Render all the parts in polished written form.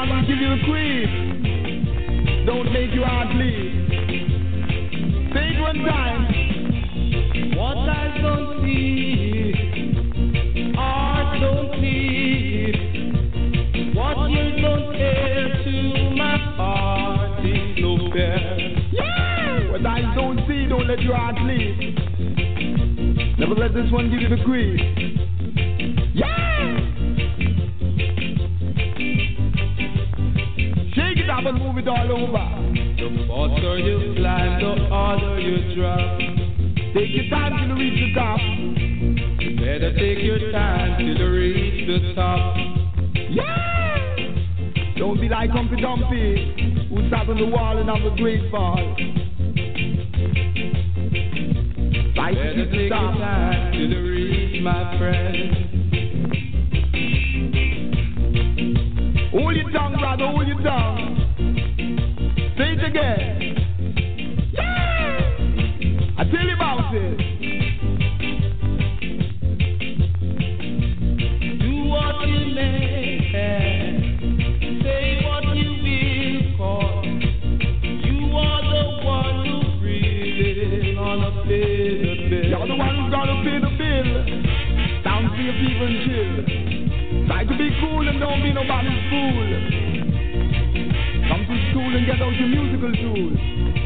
one will give you the cream. Don't make your heart bleed. Say it one time. What I don't see, heart don't see. What you don't care to my heart is no fair. Yeah! What I don't see, don't let your heart bleed. Never let this one give you the cream. Yeah! Shake it up and move it all over. The faster you climb, the harder you drop. Take your time till you reach the top. You better take your time till you reach the top. Yeah! Don't be like Humpty Dumpty, who sat on the wall and have a great fall. Right, better take your time till you reach, my friend. Hold your tongue, brother, hold your tongue. Say it again. Yeah! I tell you about it. Do what you may, say what you will, cause you are the one who's really gonna pay the bill. You're the one who's gonna pay the bill. Down to your people and chill. Try to be cool and don't be nobody's fool. Come to school and get out your musical tools.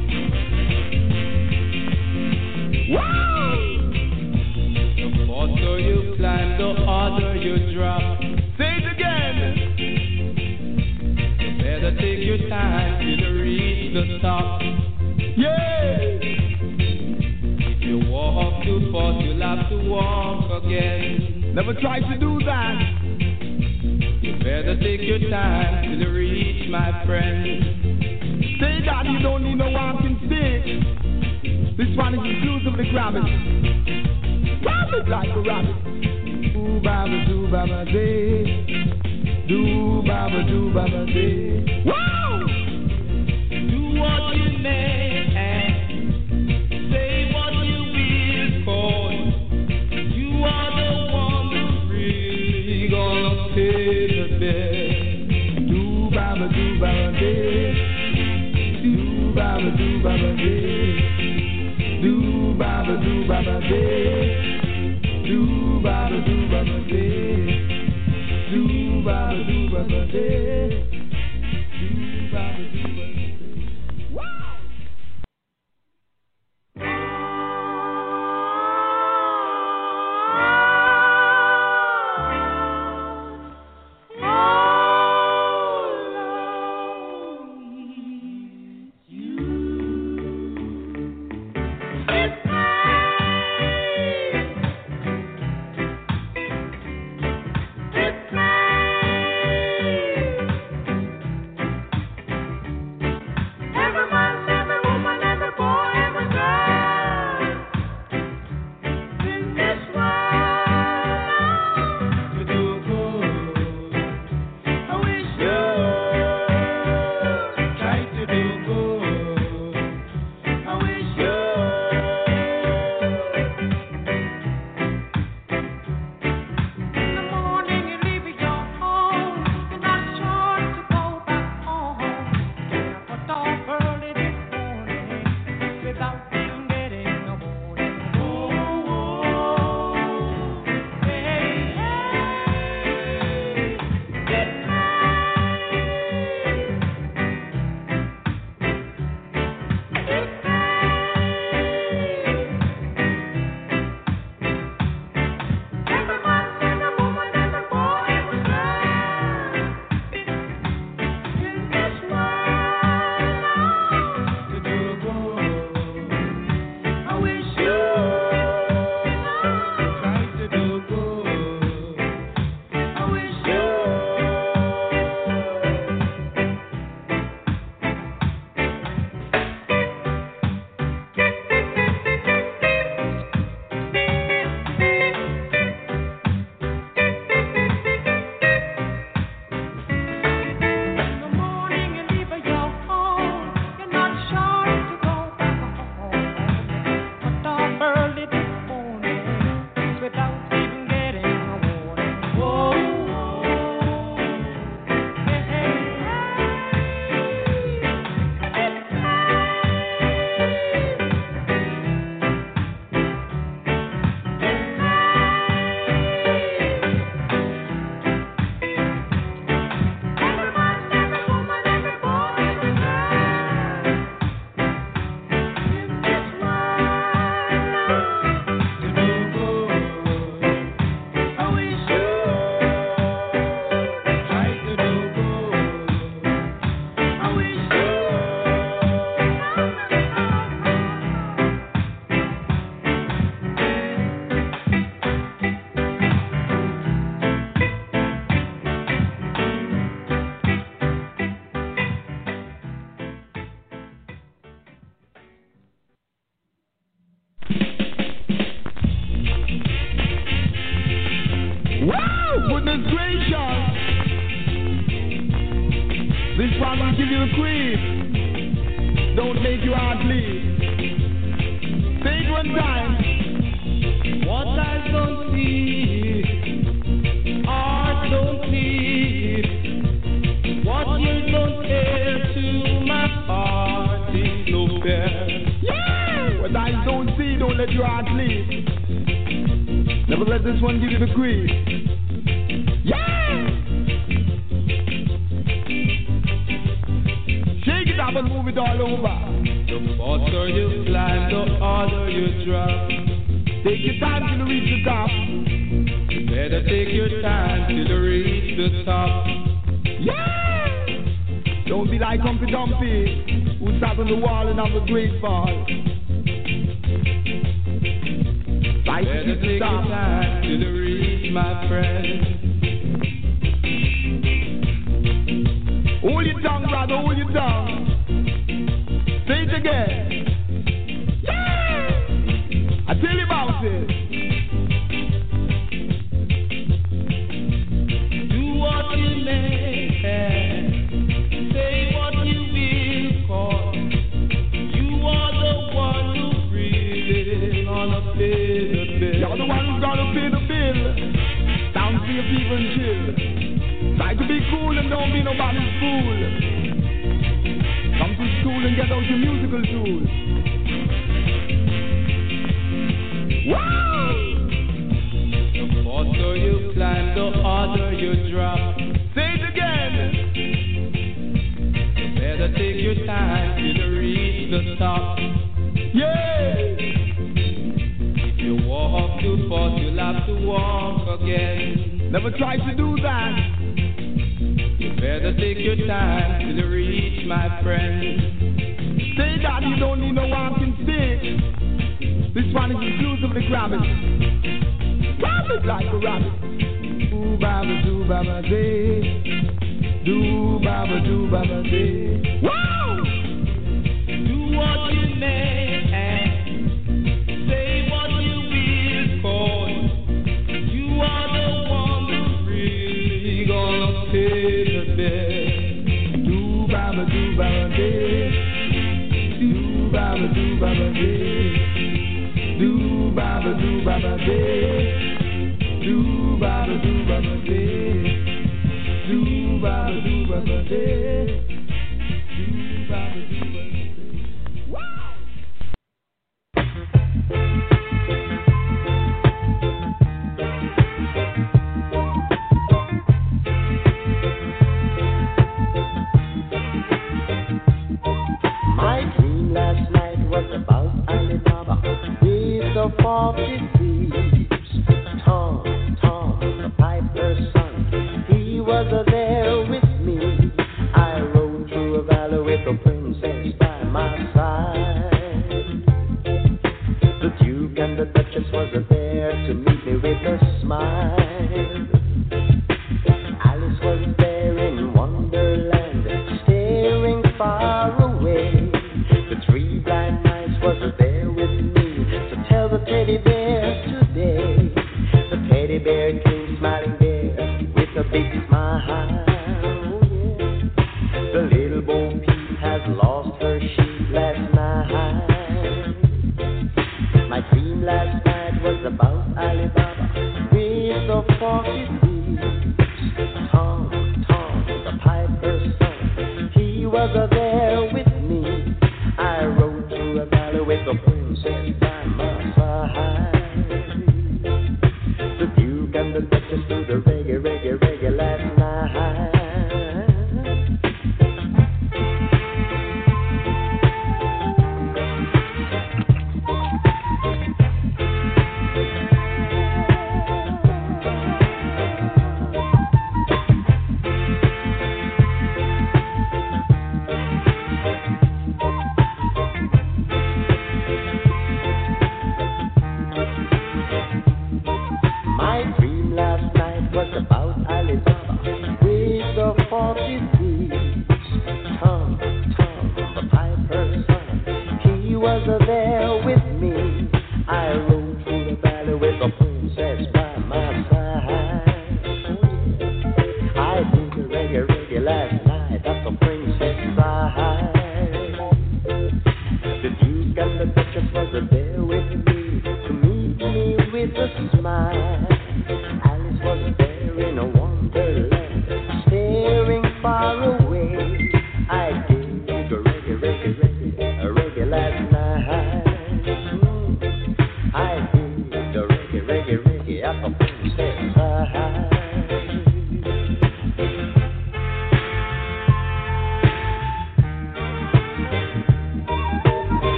Wow! The faster you climb, the harder you drop. Say it again. You better take your time till you reach the top. Yeah! If you walk too fast, you'll have to walk again. Never try to do that. You better take your time till you reach, my friend. Say that you don't need no walking stick. This one is exclusively grab it. Grab it like a rabbit. Do baba day. Do baba day. Wow! Do what you may. Say what you will, cause you are the one who's really gonna pay the bill. Do baba day. Do baba day. Do baba day. Do baba day. Do baba day. Do baba day. Wow! one will give you the queen. Don't make your heart bleed. Say it one time. What I don't see, heart don't see. What you don't care to my heart is no fair. Yeah! What I don't see, don't let your heart bleed. Never let this one give you the queen. Yeah! Shake it up and move it all over. The faster you climb, the harder you drop. Take your time till you reach the top. You better take your time till you reach the top. Yeah! Don't be like Humpty Dumpty, who sat on the wall and have a great fall. You better take your time till you reach, my friend. Hold your tongue, brother, hold your tongue. Say it again. Yeah! I tell you about it. Do what you may, say what you will, cause you are the one who's really gonna pay the bill. You're the one who's gonna pay the bill. Down for your people and chill. Try to be cool and don't be nobody's fool. Come to school and get out your musical tools. Wow! The faster you climb, the harder you drop. Say it again. You better take your time till you reach the top. Yeah! If you walk too fast, you'll have to walk again. Never try to do that. You better take your time till you reach, my friend. Say that you don't need no walking stick. This one is exclusively grab it. Grab it like a rabbit. Do baba day. Do baba day. Wow! Do what you may. Say what you will, cause you are the one who's really gonna pay the bill. Do baba day. Do baba day. Do baba day. Do baba day. Do baba day. Do baba day. Wow! My dream last night was about Alibaba with the 40 thieves. Tom, the piper's son, he was there with me. I rode through a valley with the princess by my side. The Duke and the Duchess was there to meet me with a smile. Alice was there in Wonderland, staring far away. The three blind mice was there with me to tell the teddy bear today. The teddy bear came smiling there with a big smile. Oh, yeah. The little Bo Peep has lost her sheep last night. My dream last night was about Alibaba with the 40 thieves. Tom, the piper's son, he was there with me. I rode through a valley with the princess by my side. The Duke and the Duchess do the reggae last night.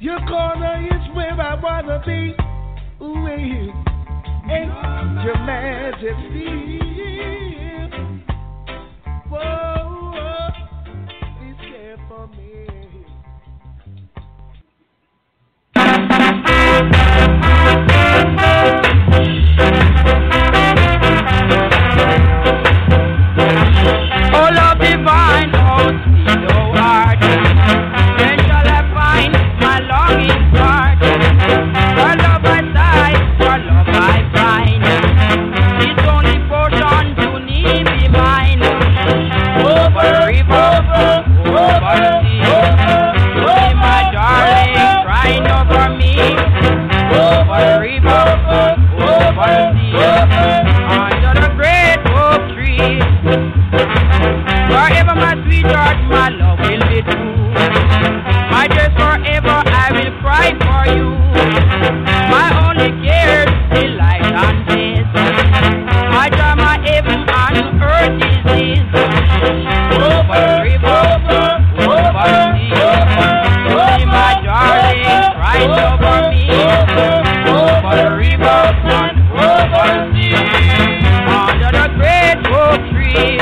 Your corner is where I wanna be. Ooh, ain't your majesty. Whoa, please care for me. Oh, love divine, oh, sweet, oh, heart. When shall I find my longing part? For love I sigh, for love I find. It's only portion to need be mine. Over river, over sea. See my darling crying over me. Over river, over sea. Under the great oak tree. Forever my sweetheart, my love will be true. My dear, forever I will cry for you. My only care is delight and bliss. My joy, my heaven on earth is this. Over river, over sea. See my darling crying over me. Over river and over sea. Under the great oak tree.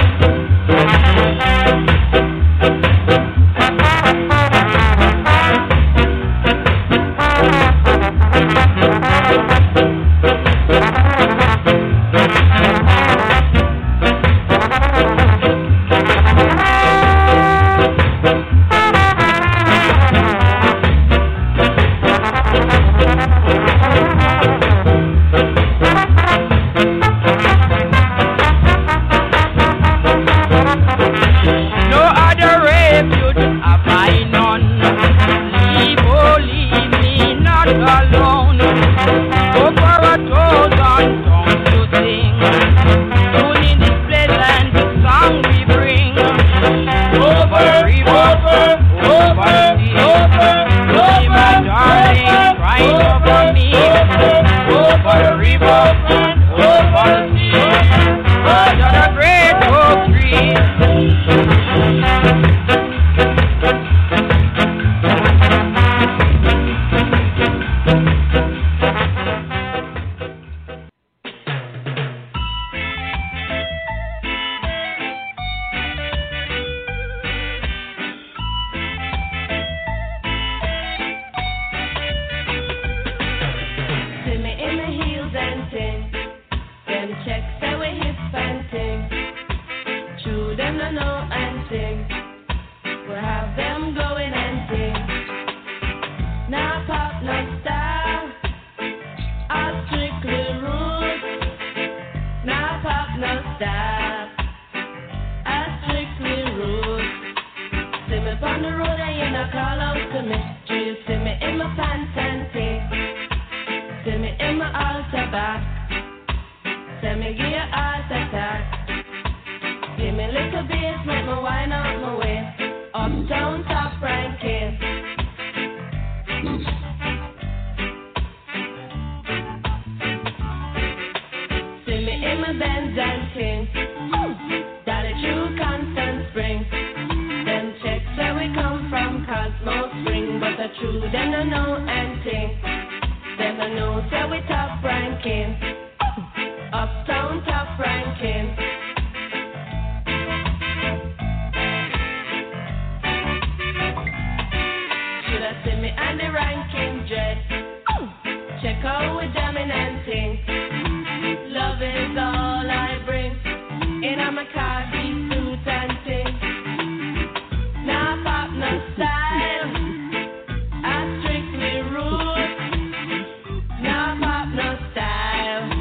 Style.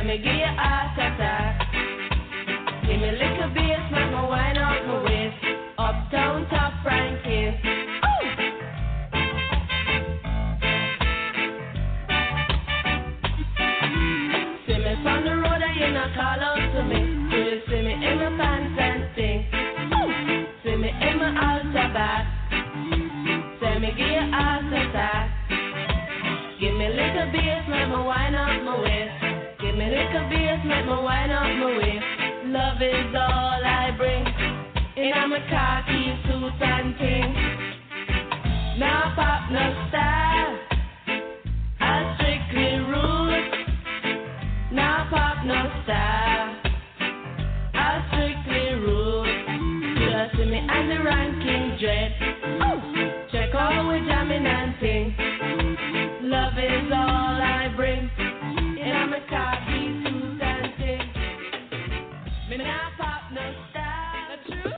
me give you a heart attack. Give me a little bass, make me wind up my waist. Uptown top ranking. See me from the road and you not call out to me. Do you see me in my pants and sing? See me in my altar back. Say me give you a heart attack. Give me a little bass, make me wind up my waist. Give me a little bass, make me wind up my waist. Love is all I bring. In my khaki suit and ting. Now pop no style. I strictly rude. Now pop no style. I strictly rude. Just see me and the ranking dread. Check out we jamming and ting. Love is all I bring. In my khaki suit and ting. Me now pop no style. The truth.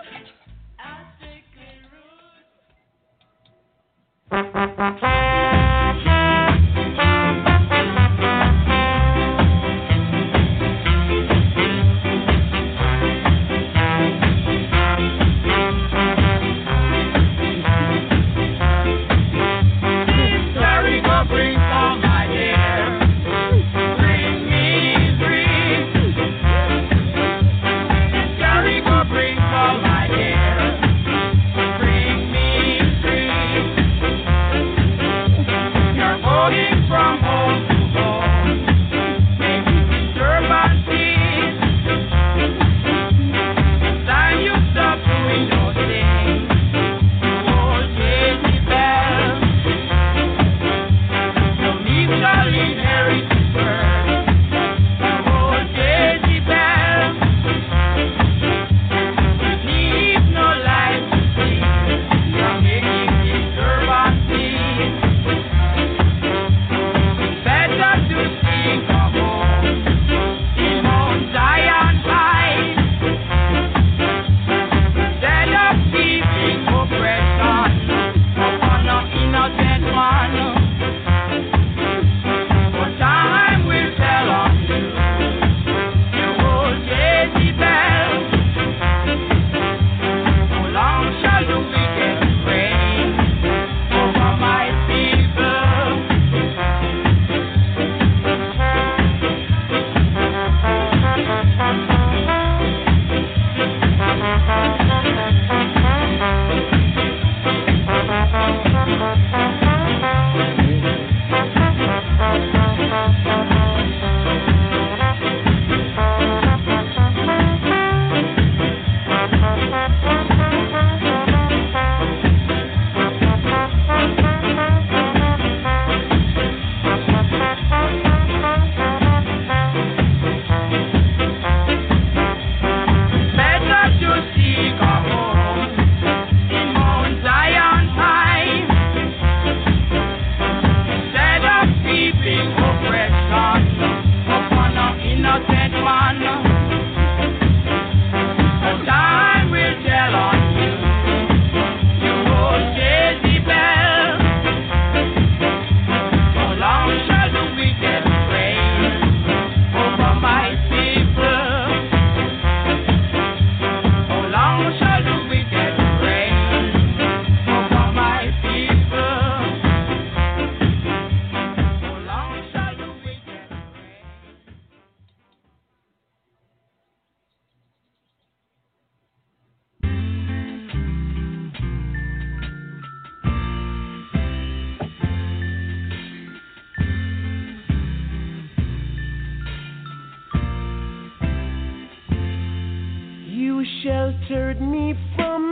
Sheltered me from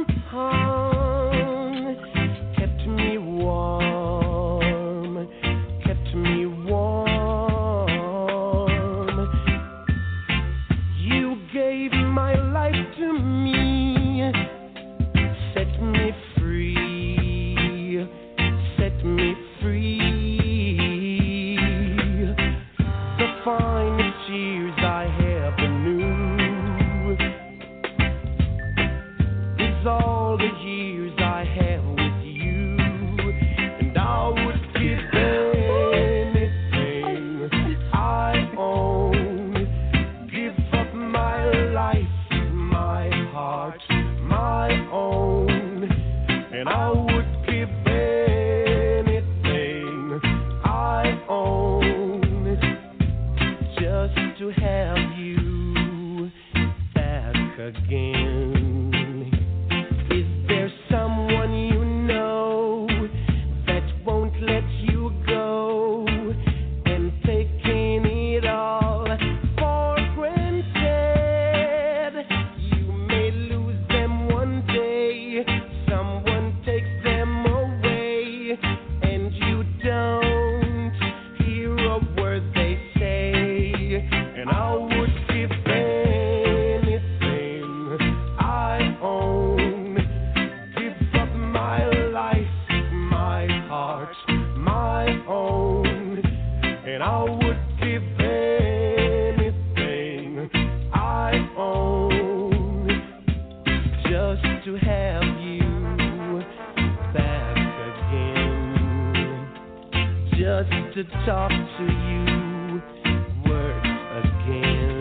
harm, kept me warm, kept me warm. You gave my life to me, set me free, set me free. The finest years I ever knew. to talk to you words again.